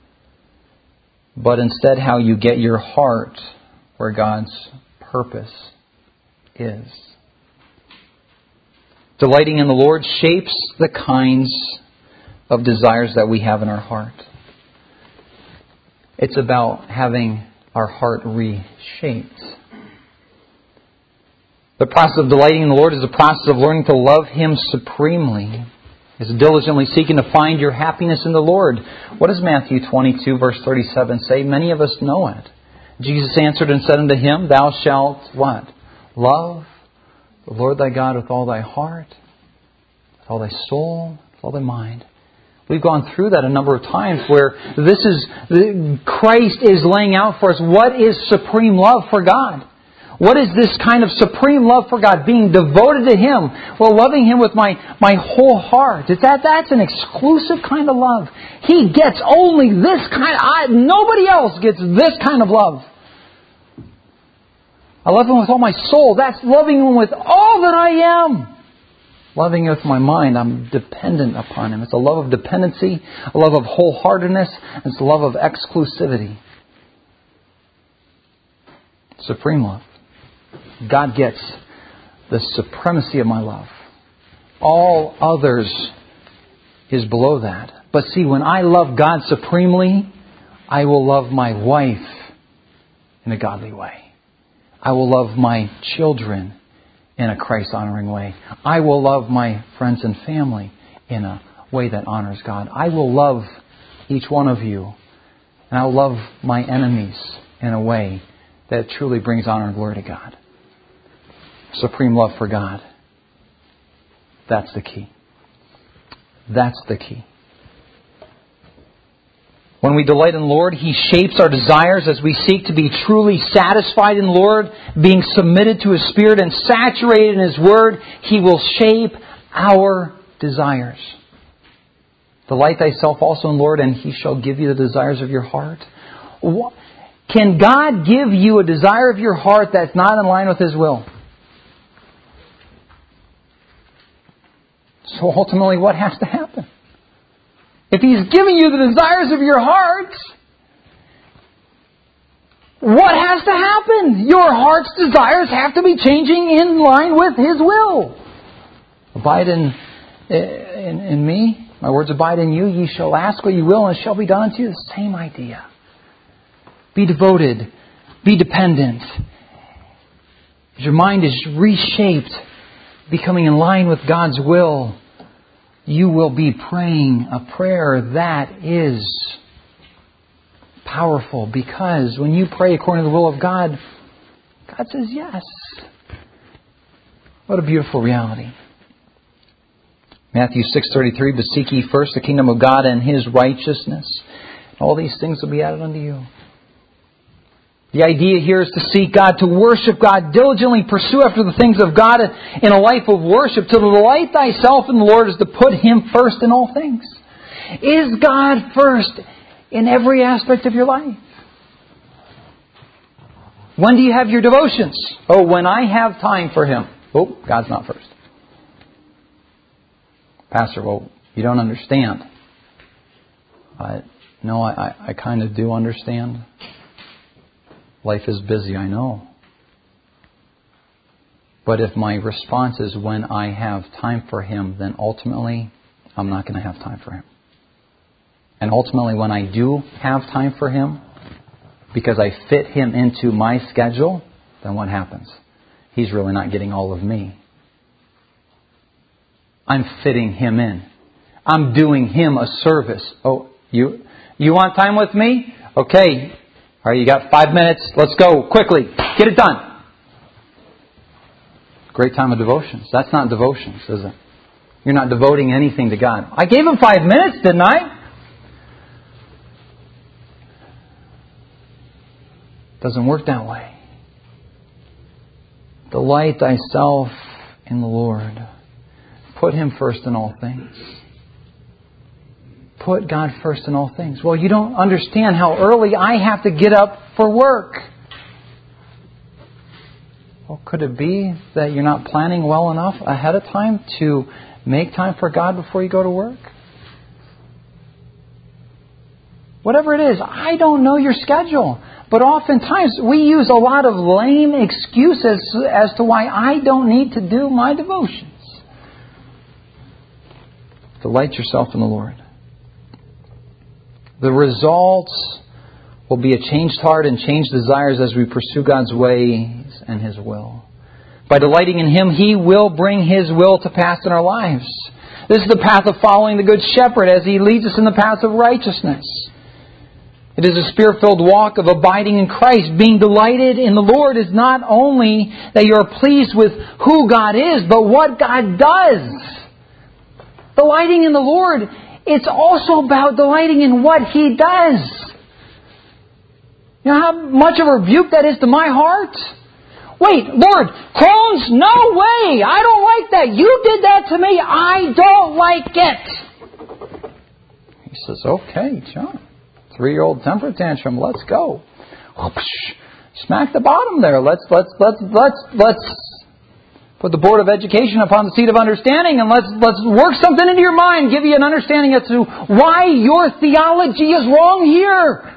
but instead how you get your heart where God's purpose is. Delighting in the Lord shapes the kinds of desires that we have in our heart. It's about having our heart reshaped. The process of delighting in the Lord is a process of learning to love Him supremely. It's diligently seeking to find your happiness in the Lord. What does Matthew twenty-two verse thirty-seven say? Many of us know it. Jesus answered and said unto him, Thou shalt what? Love the Lord thy God with all thy heart, with with all thy soul, with all thy mind. We've gone through that a number of times where this is, Christ is laying out for us what is supreme love for God. What is this kind of supreme love for God? Being devoted to Him. Well, loving Him with my, my whole heart. Is that, that's an exclusive kind of love. He gets only this kind. I, nobody else gets this kind of love. I love Him with all my soul. That's loving Him with all that I am. Loving Him with my mind. I'm dependent upon Him. It's a love of dependency, a love of wholeheartedness, and it's a love of exclusivity. Supreme love. God gets the supremacy of my love. All others is below that. But see, when I love God supremely, I will love my wife in a godly way. I will love my children in a Christ-honoring way. I will love my friends and family in a way that honors God. I will love each one of you. And I will love my enemies in a way that truly brings honor and glory to God. Supreme love for God. That's the key. That's the key. When we delight in the Lord, He shapes our desires as we seek to be truly satisfied in the Lord, being submitted to His Spirit and saturated in His Word. He will shape our desires. Delight thyself also in the Lord, and He shall give you the desires of your heart. Can God give you a desire of your heart that's not in line with His will? So ultimately, what has to happen? If He's giving you the desires of your heart, what has to happen? Your heart's desires have to be changing in line with His will. Abide in, in, in me. My words abide in you. Ye shall ask what you will, and it shall be done unto you. The same idea. Be devoted. Be dependent. As your mind is reshaped, becoming in line with God's will, you will be praying a prayer that is powerful. Because when you pray according to the will of God, God says yes. What a beautiful reality. Matthew six thirty-three, but seek ye first the kingdom of God and His righteousness. All these things will be added unto you. The idea here is to seek God, to worship God, diligently pursue after the things of God in a life of worship. To delight thyself in the Lord is to put Him first in all things. Is God first in every aspect of your life? When do you have your devotions? Oh, when I have time for Him. Oh, God's not first. Pastor, well, you don't understand. Uh, no, I, I, I kind of do understand. Life is busy, I know. But if my response is when I have time for Him, then ultimately I'm not going to have time for Him. And ultimately when I do have time for Him, because I fit Him into my schedule, then what happens? He's really not getting all of me. I'm fitting Him in. I'm doing Him a service. Oh, you you want time with me? Okay. All right, you got five minutes. Let's go. Quickly. Get it done. Great time of devotions. That's not devotions, is it? You're not devoting anything to God. I gave Him five minutes, didn't I? Doesn't work that way. Delight thyself in the Lord. Put Him first in all things. Put God first in all things. Well, you don't understand how early I have to get up for work. Well, could it be that you're not planning well enough ahead of time to make time for God before you go to work? Whatever it is, I don't know your schedule. But oftentimes we use a lot of lame excuses as to why I don't need to do my devotions. Delight yourself in the Lord. The results will be a changed heart and changed desires as we pursue God's ways and His will. By delighting in Him, He will bring His will to pass in our lives. This is the path of following the Good Shepherd as He leads us in the path of righteousness. It is a Spirit-filled walk of abiding in Christ. Being delighted in the Lord is not only that you are pleased with who God is, but what God does. delighting in the Lord, it's also about delighting in what He does. You know how much of a rebuke that is to my heart? Wait, Lord, Crohn's? No way! I don't like that. You did that to me. I don't like it. He says, okay, John. Three-year-old temper tantrum. Let's go. Smack the bottom there. Let's let's let's let's let's put the Board of Education upon the seat of understanding, and let's let's work something into your mind, give you an understanding as to why your theology is wrong here.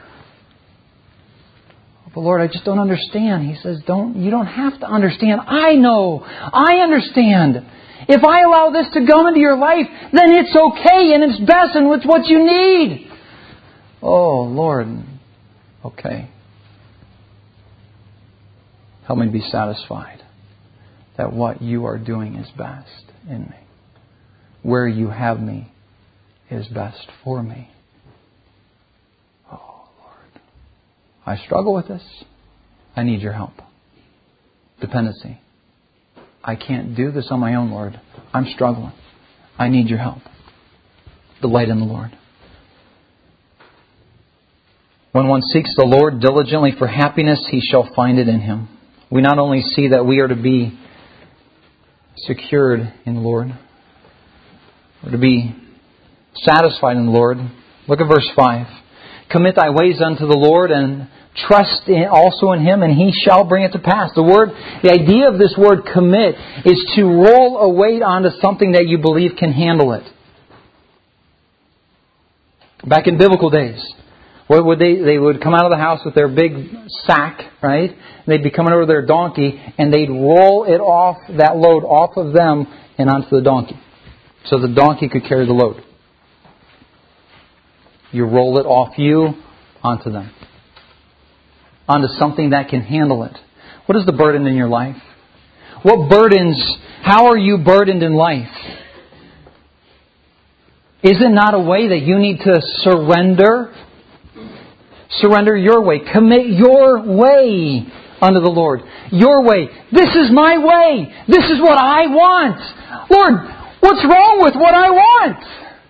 But Lord, I just don't understand. He says, "Don't you don't have to understand. I know. I understand. If I allow this to go into your life, then it's okay and it's best and it's what you need." Oh, Lord. Okay. Help me to be satisfied that what you are doing is best in me. Where you have me is best for me. Oh, Lord. I struggle with this. I need your help. Dependency. I can't do this on my own, Lord. I'm struggling. I need your help. Delight in the Lord. When one seeks the Lord diligently for happiness, he shall find it in Him. We not only see that we are to be secured in the Lord, we're to be satisfied in the Lord. Look at verse five. Commit thy ways unto the Lord, and trust in, also in Him, and He shall bring it to pass. The word, the idea of this word commit is to roll a weight onto something that you believe can handle it. Back in biblical days, what would they? They would come out of the house with their big sack, right? They'd be coming over their donkey, and they'd roll it off, that load off of them and onto the donkey, so the donkey could carry the load. You roll it off you onto them, onto something that can handle it. What is the burden in your life? What burdens? How are you burdened in life? Is it not a way that you need to surrender? Surrender your way. Commit your way unto the Lord. Your way. This is my way. This is what I want. Lord, what's wrong with what I want?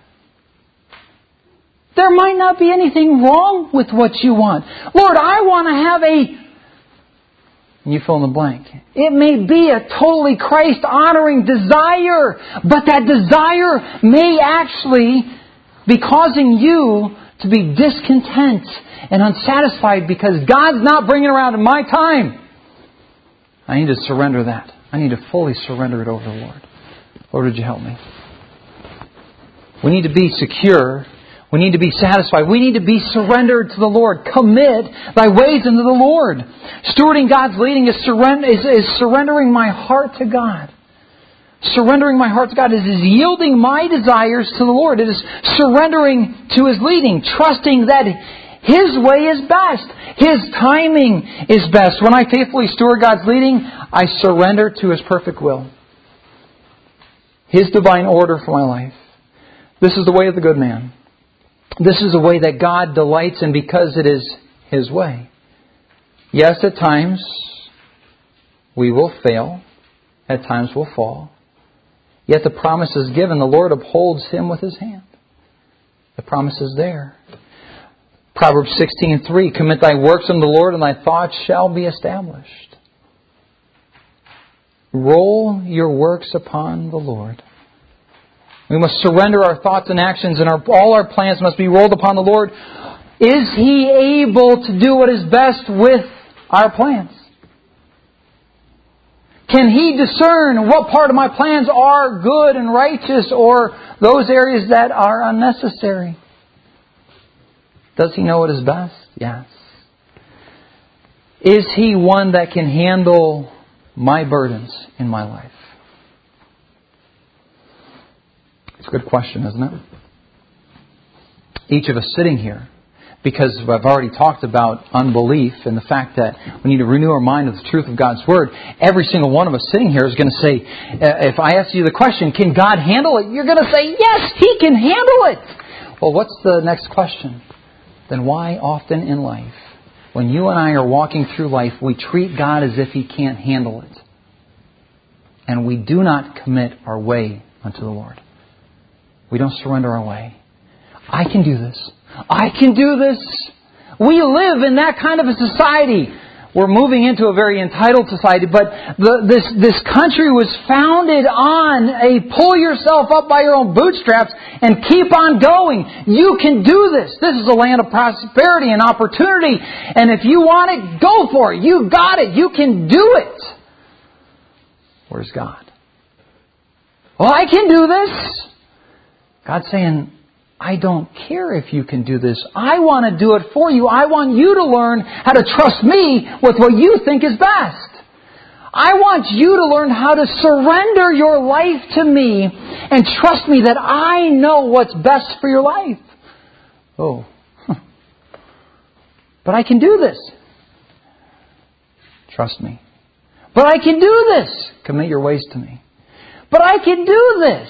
There might not be anything wrong with what you want. Lord, I want to have a... And you fill in the blank. It may be a totally Christ-honoring desire, but that desire may actually be causing you to be discontent and unsatisfied because God's not bringing it around in my time. I need to surrender that. I need to fully surrender it over to the Lord. Lord, would you help me? We need to be secure. We need to be satisfied. We need to be surrendered to the Lord. Commit thy ways unto the Lord. Stewarding God's leading is, surrender, is, is surrendering my heart to God. Surrendering my heart to God is, is yielding my desires to the Lord. It is surrendering to His leading. Trusting that His way is best. His timing is best. When I faithfully steward God's leading, I surrender to His perfect will. His divine order for my life. This is the way of the good man. This is a way that God delights in because it is His way. Yes, at times we will fail. At times we'll fall. Yet the promise is given. The Lord upholds him with His hand. The promise is there. Proverbs sixteen three, commit thy works unto the Lord, and thy thoughts shall be established. Roll your works upon the Lord. We must surrender our thoughts and actions, and our, all our plans must be rolled upon the Lord. Is He able to do what is best with our plans? Can He discern what part of my plans are good and righteous or those areas that are unnecessary? Does He know what is best? Yes. Is He one that can handle my burdens in my life? It's a good question, isn't it? Each of us sitting here, because I've already talked about unbelief and the fact that we need to renew our mind with the truth of God's Word, every single one of us sitting here is going to say, if I ask you the question, can God handle it? You're going to say, yes, He can handle it. Well, what's the next question? Then why often in life, when you and I are walking through life, we treat God as if He can't handle it? And we do not commit our way unto the Lord. We don't surrender our way. I can do this. I can do this. We live in that kind of a society. We're moving into a very entitled society, but the, this, this country was founded on a pull yourself up by your own bootstraps and keep on going. You can do this. This is a land of prosperity and opportunity. And if you want it, go for it. You got it. You can do it. Where's God? Well, I can do this. God's saying, I don't care if you can do this. I want to do it for you. I want you to learn how to trust me with what you think is best. I want you to learn how to surrender your life to me and trust me that I know what's best for your life. Oh. But I can do this. Trust me. But I can do this. Commit your ways to me. But I can do this.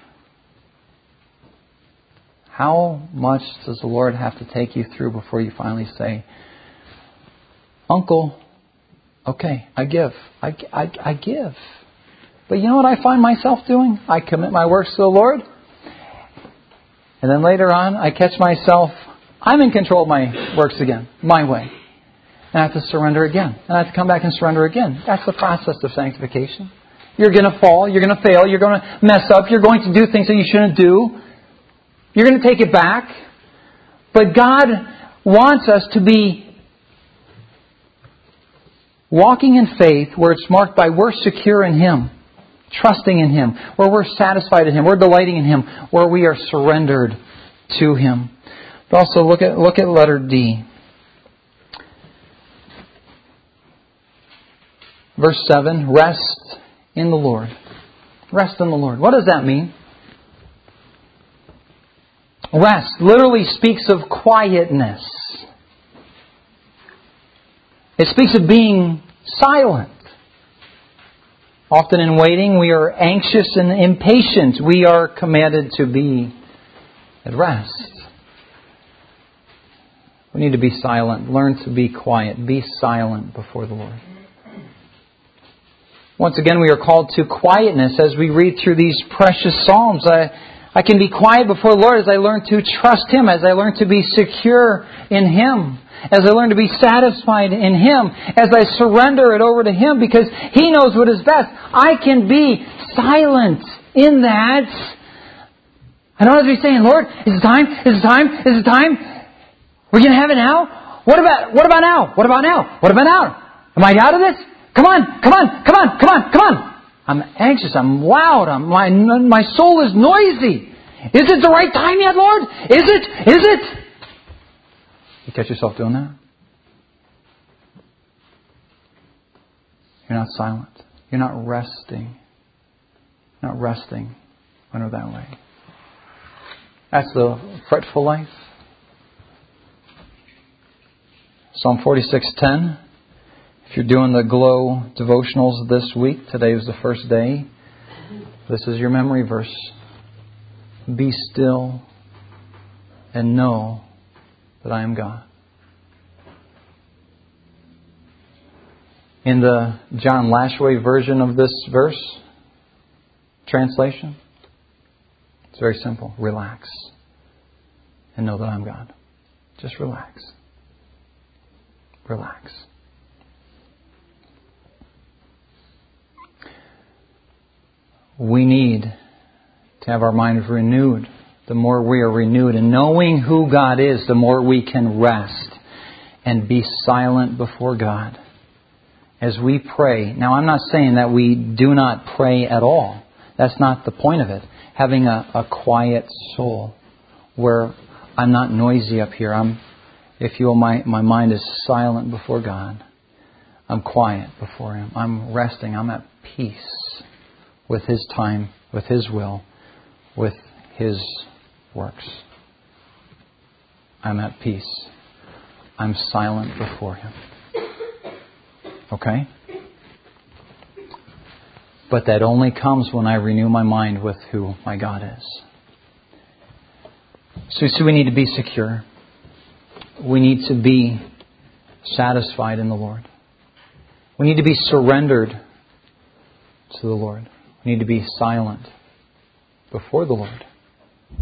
How much does the Lord have to take you through before you finally say, Uncle, okay, I give. I, I, I give. But you know what I find myself doing? I commit my works to the Lord. And then later on, I catch myself, I'm in control of my works again, my way. And I have to surrender again. And I have to come back and surrender again. That's the process of sanctification. You're going to fall. You're going to fail. You're going to mess up. You're going to do things that you shouldn't do. You're going to take it back. But God wants us to be walking in faith where it's marked by we're secure in Him, trusting in Him, where we're satisfied in Him, we're delighting in Him, where we are surrendered to Him. But also look at look at letter D. Verse seven, rest in the Lord. Rest in the Lord. What does that mean? Rest literally speaks of quietness. It speaks of being silent. Often in waiting, we are anxious and impatient. We are commanded to be at rest. We need to be silent. Learn to be quiet. Be silent before the Lord. Once again, we are called to quietness as we read through these precious Psalms. I, I can be quiet before the Lord as I learn to trust Him, as I learn to be secure in Him, as I learn to be satisfied in Him, as I surrender it over to Him because He knows what is best. I can be silent in that. I don't have to be saying, Lord, is it time? Is it time? Is it time? We're going to have it now? What about, what about now? What about now? What about now? Am I out of this? Come on, come on, come on, come on, come on. I'm anxious, I'm loud, I'm, my, my soul is noisy. Is it the right time yet, Lord? Is it? Is it? You catch yourself doing that? You're not silent. You're not resting. You're not resting under that way. That's the fretful life. Psalm forty-six ten. If you're doing the Glow devotionals this week, today was the first day. This is your memory verse. Be still and know that I am God. In the John Lashway version of this verse, translation, it's very simple. Relax and know that I'm God. Just relax. Relax. We need to have our minds renewed. The more we are renewed in knowing who God is, the more we can rest and be silent before God. As we pray. Now, I'm not saying that we do not pray at all. That's not the point of it. Having a, a quiet soul where I'm not noisy up here. I'm, if you will, my, my mind is silent before God. I'm quiet before Him. I'm resting. I'm at peace with His time, with His will, with His works. I'm at peace. I'm silent before Him. Okay? But that only comes when I renew my mind with who my God is. So, so we need to be secure. We need to be satisfied in the Lord. We need to be surrendered to the Lord. We need to be silent before the Lord.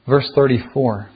Verse thirty-four.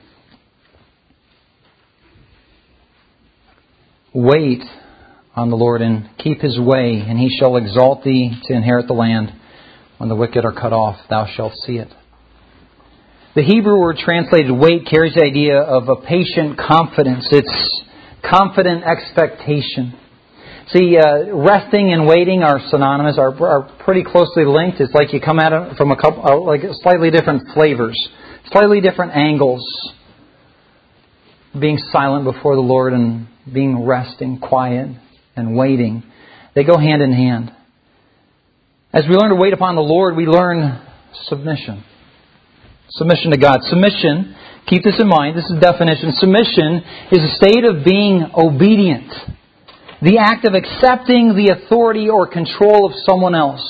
Wait on the Lord and keep His way, and He shall exalt thee to inherit the land. When the wicked are cut off, thou shalt see it. The Hebrew word translated wait carries the idea of a patient confidence. It's confident expectation. See, uh, resting and waiting are synonymous, are, are pretty closely linked. It's like you come at it from a couple, uh, like slightly different flavors, slightly different angles. Being silent before the Lord and being resting, quiet, and waiting. They go hand in hand. As we learn to wait upon the Lord, we learn submission. Submission to God. Submission, keep this in mind, this is definition. Submission is a state of being obedient. The act of accepting the authority or control of someone else.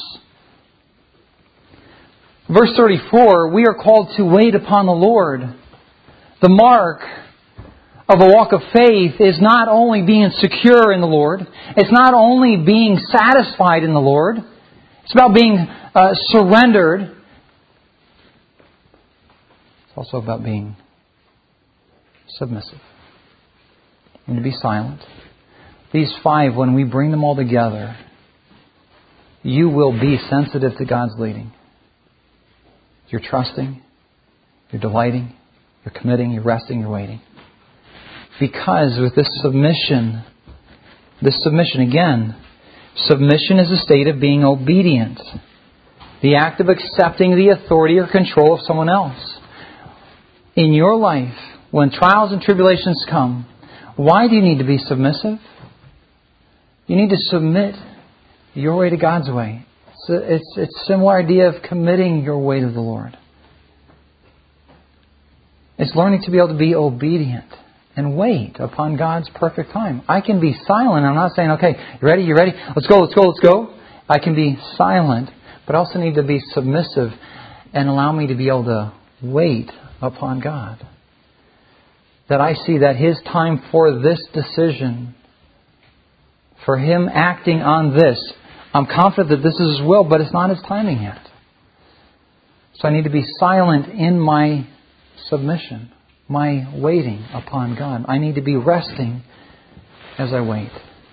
Verse thirty-four, we are called to wait upon the Lord. The mark of a walk of faith is not only being secure in the Lord. It's not only being satisfied in the Lord. It's about being uh, surrendered. It's also about being submissive. And to be silent. These five, when we bring them all together, you will be sensitive to God's leading. You're trusting. You're delighting. You're committing. You're resting. You're waiting. Because with this submission, this submission again, submission is a state of being obedient. The act of accepting the authority or control of someone else. In your life, when trials and tribulations come, why do you need to be submissive? You need to submit your way to God's way. It's a, it's, it's a similar idea of committing your way to the Lord. It's learning to be able to be obedient and wait upon God's perfect time. I can be silent. I'm not saying, okay, you ready, you ready? Let's go, let's go, let's go. I can be silent, but I also need to be submissive and allow me to be able to wait upon God. That I see that His time for this decision, for Him acting on this, I'm confident that this is His will, but it's not His timing yet. So I need to be silent in my submission, my waiting upon God. I need to be resting as I wait.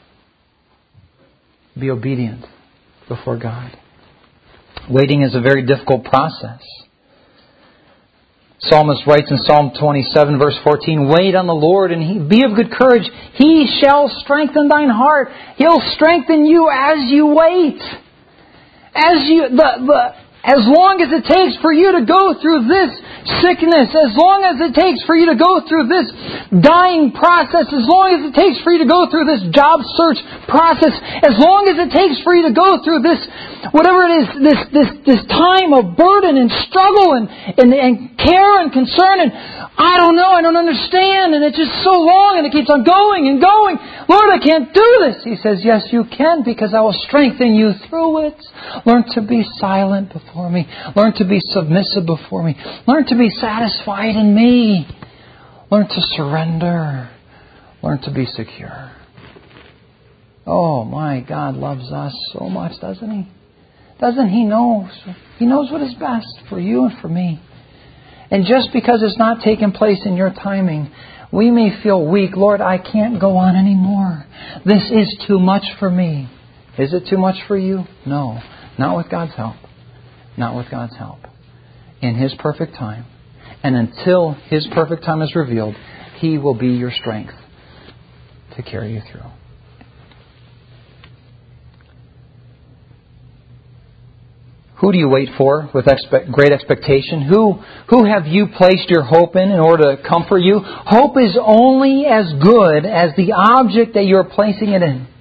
Be obedient before God. Waiting is a very difficult process. Psalmist writes in Psalm twenty-seven, verse fourteen, wait on the Lord and he, be of good courage. He shall strengthen thine heart. He'll strengthen you as you wait. As you, the, the, as long as it takes for you to go through this sickness, as long as it takes for you to go through this dying process, as long as it takes for you to go through this job search process, as long as it takes for you to go through this, whatever it is, this this this time of burden and struggle and, and, and care and concern and I don't know, I don't understand, and it's just so long and it keeps on going and going. Lord, I can't do this. He says, yes, you can, because I will strengthen you through it. Learn to be silent before me. Learn to be submissive before me. Learn to be satisfied in me. Learn to surrender. Learn to be secure. Oh, my God loves us so much, doesn't He? Doesn't He know? He knows what is best for you and for me. And just because it's not taking place in your timing, we may feel weak. Lord, I can't go on anymore. This is too much for me. Is it too much for you? No. Not with God's help. Not with God's help. In His perfect time. And until His perfect time is revealed, He will be your strength to carry you through. Who do you wait for with expect, great expectation? Who, who have you placed your hope in in order to comfort you? Hope is only as good as the object that you're placing it in.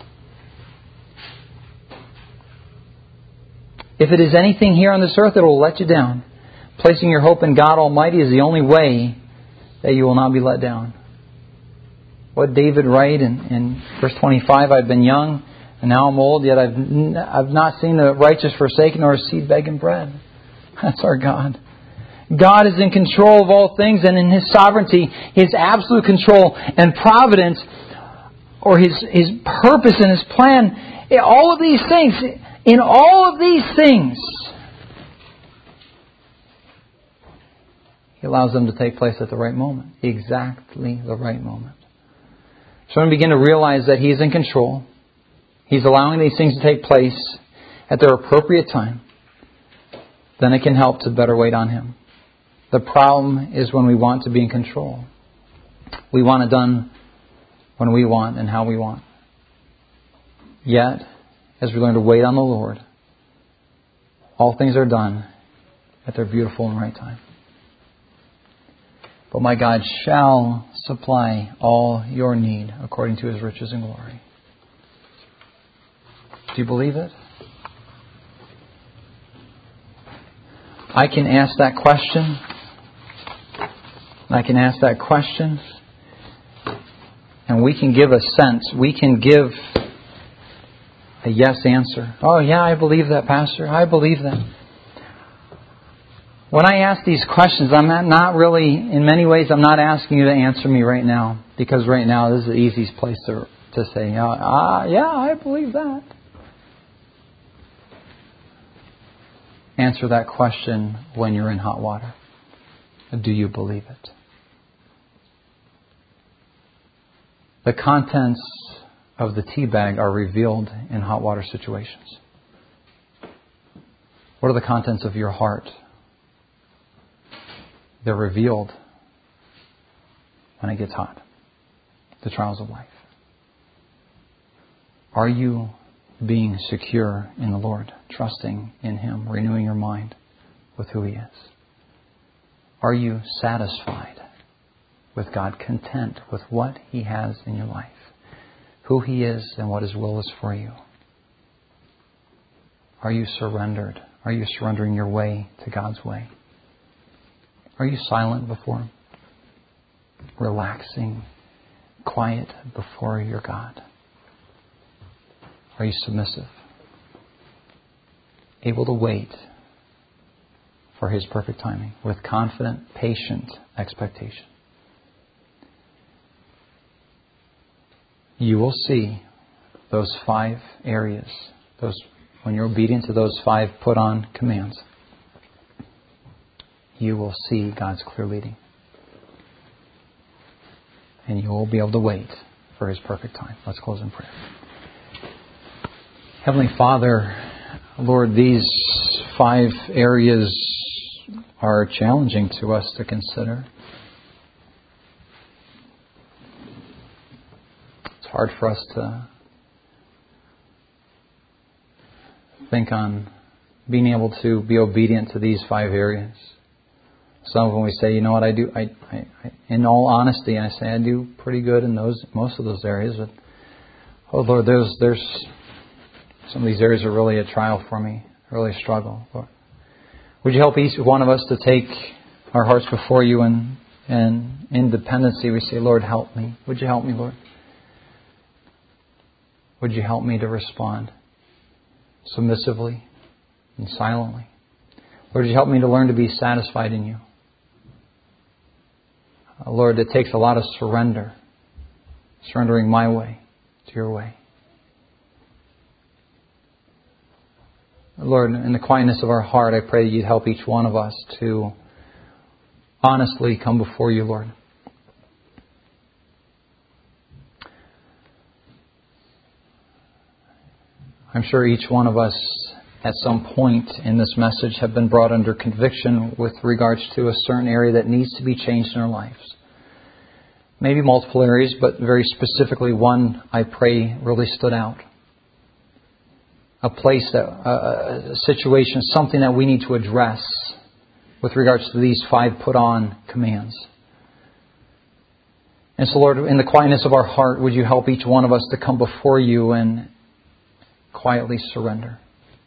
If it is anything here on this earth, it will let you down. Placing your hope in God Almighty is the only way that you will not be let down. What David write in, in verse twenty-five, I've been young, and now I'm old, yet I've I've not seen the righteous forsaken or his seed begging bread. That's our God. God is in control of all things, and in His sovereignty, His absolute control and providence, or His, His purpose and His plan, all of these things, in all of these things, He allows them to take place at the right moment. Exactly the right moment. So when we begin to realize that He's in control, He's allowing these things to take place at their appropriate time, then it can help to better wait on Him. The problem is when we want to be in control. We want it done when we want and how we want. Yet, as we learn to wait on the Lord, all things are done at their beautiful and right time. But my God shall supply all your need according to His riches and glory. Do you believe it? I can ask that question. I can ask that question. And we can give a sense. We can give a yes answer. Oh yeah, I believe that, Pastor. I believe that. When I ask these questions, I'm not really, in many ways, I'm not asking you to answer me right now. Because right now, this is the easiest place to, to say, ah, yeah, I believe that. Answer that question when you're in hot water. Do you believe it? The contents of the tea bag are revealed in hot water situations. What are the contents of your heart? They're revealed when it gets hot. The trials of life. Are you being secure in the Lord, trusting in Him, renewing your mind with who He is? Are you satisfied with God, content with what He has in your life, who He is and what His will is for you? Are you surrendered? Are you surrendering your way to God's way? Are you silent before Him? Relaxing, quiet before your God? Are you submissive? Able to wait for His perfect timing with confident, patient expectation? You will see those five areas, those when you're obedient to those five put-on commands, you will see God's clear leading. And you will be able to wait for His perfect time. Let's close in prayer. Heavenly Father, Lord, these five areas are challenging to us to consider. It's hard for us to think on being able to be obedient to these five areas. Some of them we say, you know what, I do, I, I, I in all honesty, I say I do pretty good in those, most of those areas. But, oh Lord, there's, there's, some of these areas are really a trial for me, really a struggle. Lord, would you help each one of us to take our hearts before you and, and in dependency we say, Lord, help me. Would you help me, Lord? Would you help me to respond submissively and silently? Lord, would you help me to learn to be satisfied in you? Uh, Lord, it takes a lot of surrender, surrendering my way to your way. Lord, in the quietness of our heart, I pray that you'd help each one of us to honestly come before you, Lord. I'm sure each one of us at some point in this message have been brought under conviction with regards to a certain area that needs to be changed in our lives. Maybe multiple areas, but very specifically one I pray really stood out. A place, that, a, a situation, something that we need to address with regards to these five put-on commands. And so, Lord, in the quietness of our heart, would you help each one of us to come before you and quietly surrender?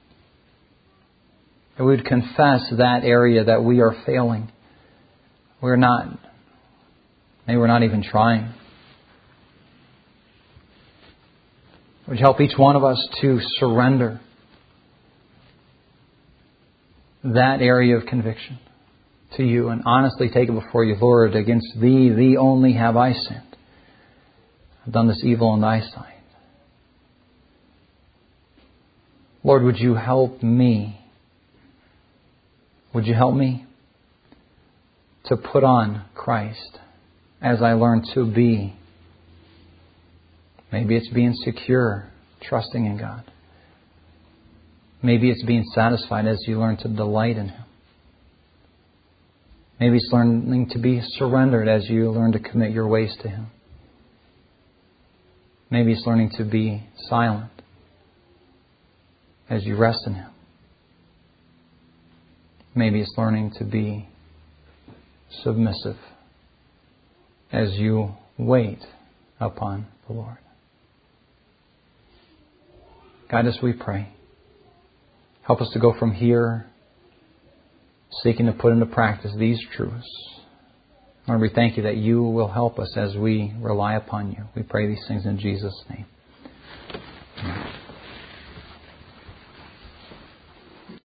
That we would confess that area that we are failing. We're not, maybe we're not even trying. Would you help each one of us to surrender that area of conviction to you and honestly take it before you, Lord, against thee, thee only have I sinned. I've done this evil in thy sight. Lord, would you help me? Would you help me to put on Christ as I learn to be. Maybe it's being secure, trusting in God. Maybe it's being satisfied as you learn to delight in Him. Maybe it's learning to be surrendered as you learn to commit your ways to Him. Maybe it's learning to be silent as you rest in Him. Maybe it's learning to be submissive as you wait upon the Lord. Guide us, we pray. Help us to go from here seeking to put into practice these truths. Lord, we thank You that You will help us as we rely upon You. We pray these things in Jesus' name.